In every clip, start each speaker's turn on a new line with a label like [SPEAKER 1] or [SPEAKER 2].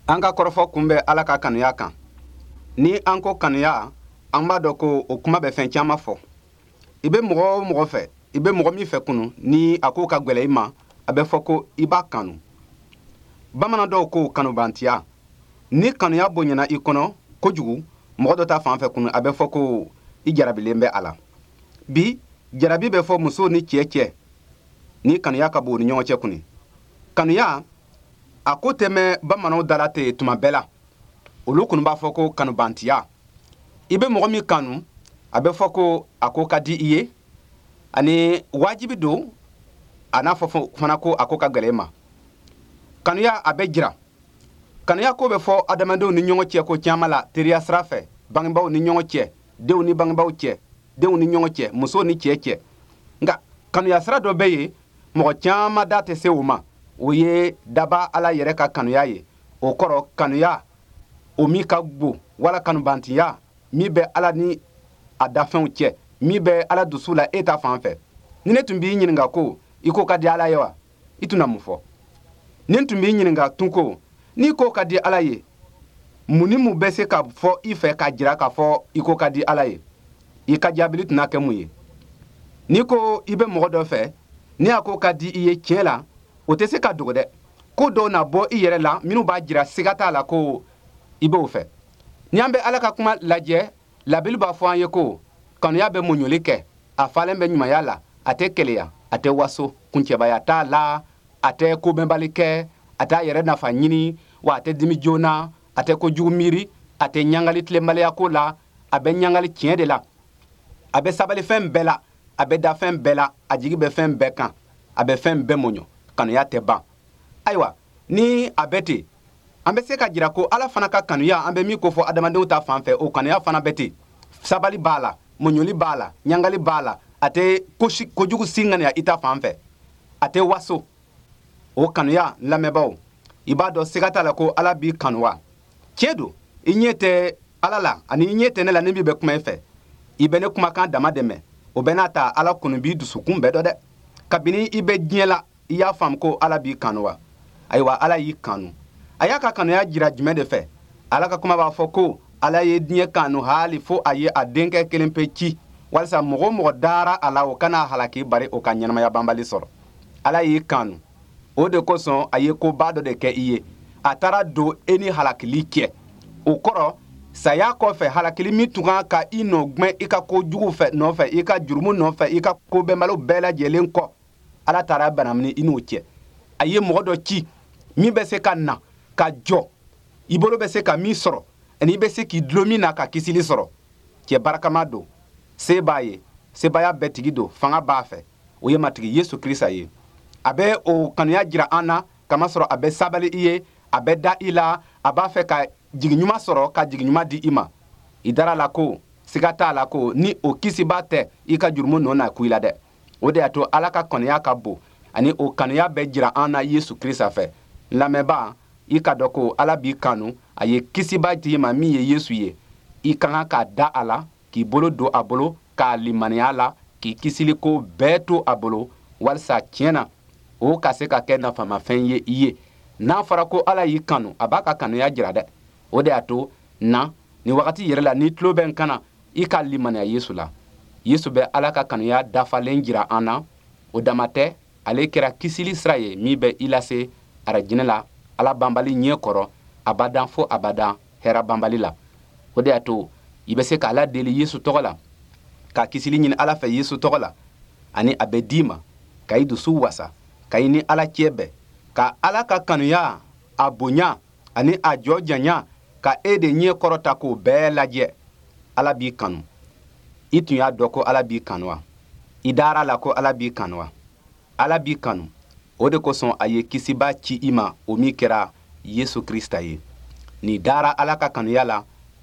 [SPEAKER 1] An ka kɔrɔfɔ kun bɛ Ala ka kanuya kan. Ni an ko kanuya, an b'a dɔn ko o kuma bɛ fɛn caman fɔ. I bɛ mɔgɔ o mɔgɔ fɛ, i bɛ mɔgɔ min fɛ kunu, ni a ko ka gwɛlɛ i ma, a bɛ fɔ ko i b'a kanu. Bamanan dɔw ko kanubantiya. Ni kanuya bonyana i kɔnɔ kojugu, mɔgɔ dɔ ta fan fɛ kunu, a bɛ fɔ ko i jarabilen bɛ a la. Bi, jarabi bɛ fɔ muso ni cɛ cɛ, ni kanuya ka bon u ni ɲɔgɔn cɛ kunu. Kanuya, a ko tɛmɛ bamananw dala ten tuma bɛɛ la. Olu kunu b'a fɔ ko kanubantiya. I bɛ mɔgɔ min kanu, a bɛ fɔ ko a ko ka di i ye, ani wajibi don, a n'a fɔ fana ko a ko ka gɛlɛn i ma. Kanuya a bɛ jira. Kanuya ko bɛ fɔ adamadenw ni ɲɔgɔn cɛ ko caman la, teriya sira fɛ, bangebaaw ni ɲɔgɔn cɛ, denw ni bangebaaw cɛ, denw ni ɲɔgɔn cɛ, muso ni cɛ cɛ. Nka kanuya sira dɔ bɛ yen, mɔgɔ caman da tɛ se o ma. O ye daba Ala yɛrɛ ka kanuya ye. O kɔrɔ kanuya, o min ka bon, wala kanubantiya, min bɛ Ala ni a dafɛnw cɛ, min bɛ Ala dusu la e ta fan fɛ. Ni ne tun b'i ɲininka ko i ko ka di Ala ye wa? I tun na mun fɔ? Ni tun b'i ɲininka tun ko n'i ko ka di Ala ye, mun ni mun bɛ se ka fɔ i fɛ k'a jira k'a fɔ i ko ka di Ala ye? I ka jaabili tun n'a kɛ mun ye? N'i ko i bɛ mɔgɔ dɔ fɛ, ni a ko ka di i ye tiɲɛ la, o tɛ se ka dogo dɛ. Ko dɔw na bɔ i yɛrɛ la minnu b'a jira siga t'a la ko i b'o fɛ. Ni an bɛ Ala ka kuma lajɛ, labili b'a fɔ an ye ko kanuya bɛ muɲuli kɛ, a falen bɛ ɲumanya la, a tɛ keleya, a tɛ waso, kuncɛbaya t'a la, a tɛ kobɛnbali kɛ, a t'a yɛrɛ nafa ɲini, wa a tɛ dimi joona, a tɛ kojugu miiri, a tɛ ɲangali tilenbaliya ko la, a bɛ ɲangali tiɲɛ de la, a bɛ sabali fɛn bɛɛ la, a bɛ da fɛn bɛɛ la, a jigi bɛ fɛn bɛɛ kan, a bɛ fɛn bɛɛ muɲu. Kanuya tɛ ban. Ayiwa, ni a bɛ ten, an bɛ se ka jira ko Ala fana ka kanuya, an bɛ min ko fɔ adamadenw ta fan fɛ, o kanuya fana bɛ ten. Sabali b'a la, muɲuli b'a la, ɲangali b'a la, a tɛ kojugu si ŋaniya i ta fan fɛ, a tɛ waso. O kanuya, lamɛnbaaw, i b'a dɔn siga t'a la ko Ala b'i kanu wa? Tiɲɛ don, i ɲɛ tɛ Ala la, ani i ɲɛ tɛ ne la ni min bɛ kuma i fɛ. I bɛ ne kumakan dama dɛmɛ, o bɛ n'a ta Ala kunu b'i dusukun bɛɛ dɔ dɛ. Kabini i bɛ diɲɛ la, i y'a faamu ko Ala b'i kanu wa? Ayiwa, Ala y'i kanu. A y'a ka kanuya jira jumɛn de fɛ? Ala ka kuma b'a fɔ ko Ala ye diɲɛ kanu hali fo a ye a denkɛ kelen pe ci, walasa mɔgɔ mɔgɔ dara a la o kana halaki bari o ka ɲɛnamaya banbali sɔrɔ. Ala y'i kanu. O de kosɔn a ye koba dɔ de kɛ i ye. A taara don e ni halakili cɛ. O kɔrɔ, saya kɔfɛ halakili min tun kan ka i nɔ gwɛn i ka kojugu fɛ nɔfɛ, i ka jurumu nɔfɛ, i ka kobɛnbaliw bɛɛ lajɛlen kɔ. Ala taara banamini i n'o cɛ. A ye mɔgɔ dɔ ci min bɛ se ka na, ka jɔ, i bolo bɛ se ka min sɔrɔ, ani i bɛ se k'i dulon min na ka kisili sɔrɔ. Cɛ barakama don, se b'a ye, sebaya bɛɛ tigi don, fanga b'a fɛ. O ye matigi Yesu Kirisa ye. A bɛ o kanuya jira an na, kamasɔrɔ a bɛ sabali i ye, a bɛ da i la, a b'a fɛ ka jigiɲuman sɔrɔ, ka jigiɲuman di i ma. I dara la ko, siga t'a la ko, ni o kisiba tɛ, i ka jurumu nɔ na ku i la dɛ. O de y'a to Ala ka kanuya ka bon, ani o kanuya bɛ jira an na Yesu Kirisa fɛ. Lamɛnba, i ka dɔn ko Ala b'i kanu, a ye kisiba di i ma min ye Yesu ye. I ka kan k'a da a la, k'i bolo don a bolo, k'a limaniya la, k'i kisili ko bɛɛ to a bolo, walasa tiɲɛ na, o ka se ka kɛ nafamafɛn ye i ye. N'a fɔra ko Ala y'i kanu, a b'a ka kanuya jira dɛ. O de y'a to, na, ni wagati yɛrɛ la, n'i tulo bɛ n kana, i ka limaniya Yesu la. Yesu bɛ Ala ka kanuya dafalen jira an na, o dama tɛ, ale kɛra kisili sira ye min bɛ i lase arajinɛ la, Ala banbali ɲɛ kɔrɔ, abadan fo abadan, hɛra banbali la. O de y'a to, i bɛ se k'Ala deli Yesu tɔgɔ la, ka kisili ɲini Ala fɛ Yesu tɔgɔ la, ani a bɛ d'i ma, ka i dusu wasa, ka i ni Ala cɛ bɛn, ka Ala ka kanuya, a bonya, ani a jɔ janya, ka e de ɲɛ kɔrɔta k'o bɛɛ lajɛ. Ala b'i kanu. I tun y'a dɔn ko Ala b'i kanu wa? I dara la ko Ala b'i kanu wa? Ala b'i kanu. O de kosɔn a ye kisiba ci i ma, o min kɛra Yesu Kirista ye. N'i dara Ala ka kanuya la,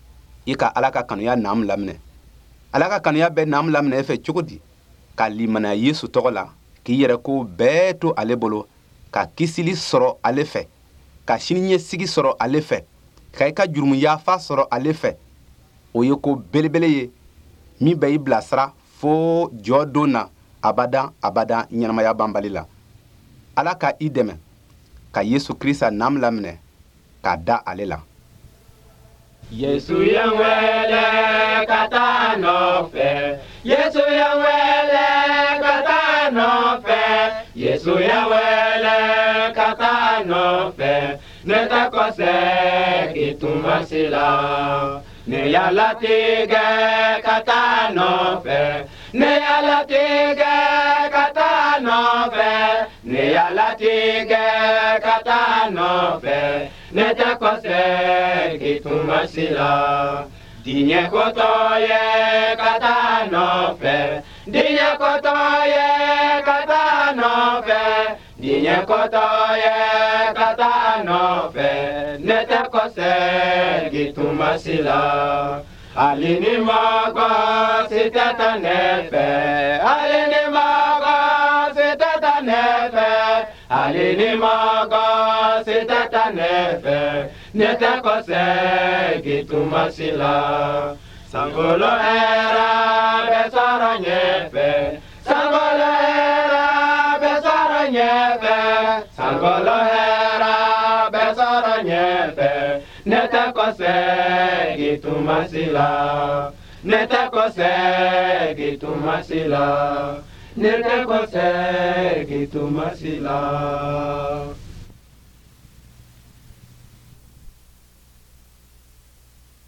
[SPEAKER 1] i ka Ala ka kanuya naamu laminɛ. Ala ka kanuya bɛ naamu laminɛ e fɛ cogo di? Ka limaniya Yesu tɔgɔ la, k'i yɛrɛ ko bɛɛ to ale bolo, ka kisili sɔrɔ ale fɛ, ka siniɲɛsigi sɔrɔ ale fɛ, ka i ka jurumu yafa sɔrɔ ale fɛ. O ye ko belebele ye min bɛ i bilasira fo jɔ don na abadan abadan ɲɛnamaya banbali la. Ala ka i dɛmɛ ka Yesu Kirisa naamu laminɛ, k'a da ale la.
[SPEAKER 2] Yesu ye wele ka taa nɔfɛ. Yesu ye wele ka taa nɔfɛ. Yesu ye wele ka taa nɔfɛ. Ne tɛ kɔsɛgi tuma si la. Ne y'a latigɛ ka taa nɔfɛ. Ne y'a latigɛ ka taa nɔfɛ. Ne y'a latigɛ ka taa nɔfɛ. Ne tɛ kɔsɛgi tuma si la. Diɲɛ kɔtɔ ye ka taa nɔfɛ. Diɲɛ kɔtɔ ye ka taa nɔfɛ. Diɲɛ kɔtɔ ye ka taa nɔfɛ. Ne tɛ kɔsɛgi tuma si la. Hali ni mɔgɔ si tɛ taa ne fɛ. Hali ni mɔgɔ si tɛ taa ne fɛ. Hali ni mɔgɔ si tɛ taa ne fɛ. Ne tɛ kɔsɛgi tuma si la. Sankolo hɛrɛ bɛ sɔrɔ ɲɛfɛ. Sankolo hɛrɛ bɛ sɔrɔ ɲɛfɛ. Sankolo hɛrɛ bɛ sɔrɔ ɲɛfɛ. Ne tɛ kɔsɛgi tuma si la. Ne tɛ kɔsɛgi tuma si la. Ne tɛ kɔsɛgi tuma si la.